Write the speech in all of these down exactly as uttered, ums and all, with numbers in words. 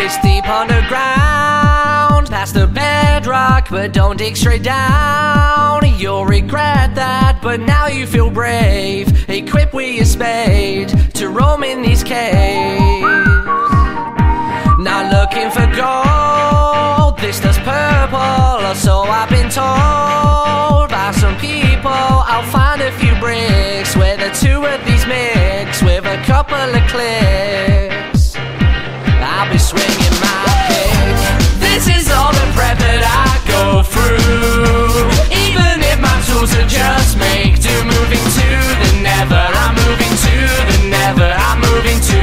This deep underground, past the bedrock, but don't dig straight down. You'll regret that, but now you feel brave, equipped with your spade to roam in these caves. Not looking for gold, this does purple, or so I've been told by some people. I'll find a few bricks where the two of these mix with a couple of clicks. I'll be swinging my pick. This is all the prep that I go through. Even if my tools are just make do. Moving to the never, I'm moving to the never, I'm moving to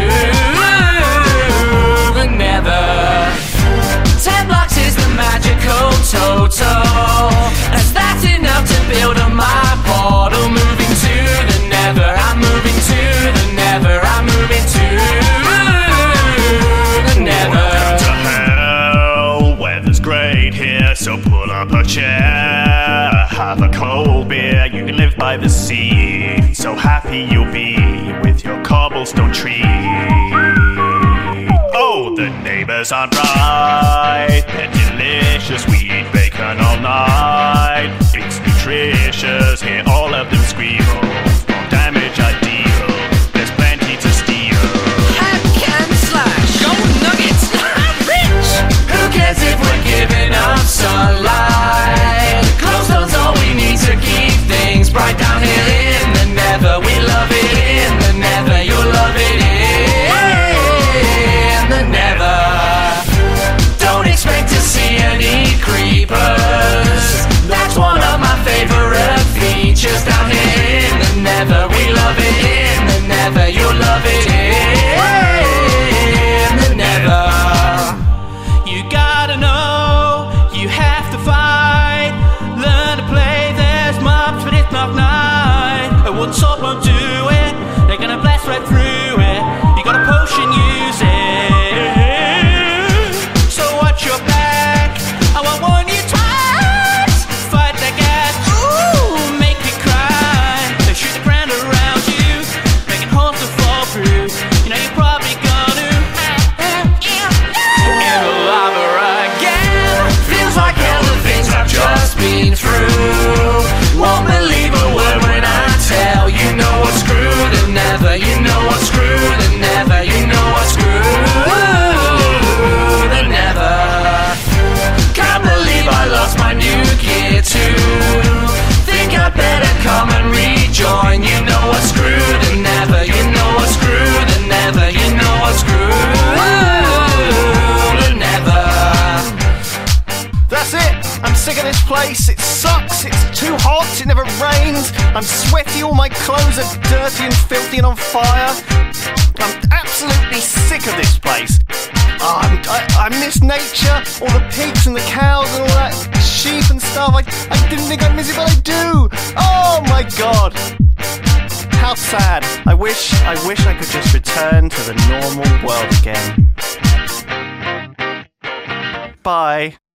the never. Ten blocks is the magical total, as that's enough to build on my portal. Moving to the never, I'm moving to the never, I'm moving to Welcome to hell, weather's great here, so pull up a chair, have a cold beer, you can live by the sea, so happy you'll be with your cobblestone tree. Oh, the neighbors aren't right, they're delicious, we eat bacon all night, it's nutritious, hear all of them squeal, from damage I deal, there's plenty to steal. Giving up sunlight, glowstone's all we need to keep things bright down here in the nether. We love it in the nether, you'll love it in the nether. Don't expect to see any creepers, that's one of my favorite features down here in the nether. We love it in the nether, you'll love it in the nether. You gotta know, you have to fight. Learn to play, there's mobs, but it's not night. A wood sword won't do it, they're gonna blast right through it. You got a potion, use it. So watch your back, I won't warn you twice. Fight the gas, ooh, make you cry. They shoot the ground around you, making holes to fall through. You know you're probably gonna just been through. Won't believe a word when I tell you know what's screw the never, you know what's screw the never, you know what's screw the never. Can't believe I lost my new gear too. Think I better come and rejoin. You know what's screw the never, you know what's screw the never, you know what's screw the never. That's it! I'm sick of this place, it sucks, it's too hot, it never rains, I'm sweaty, all my clothes are dirty and filthy and on fire. I'm absolutely sick of this place. Oh, I'm, I, I miss nature, all the pigs and the cows and all that sheep and stuff. I, I didn't think I'd miss it, but I do! Oh my god! How sad. I wish, I wish I could just return to the normal world again. Bye.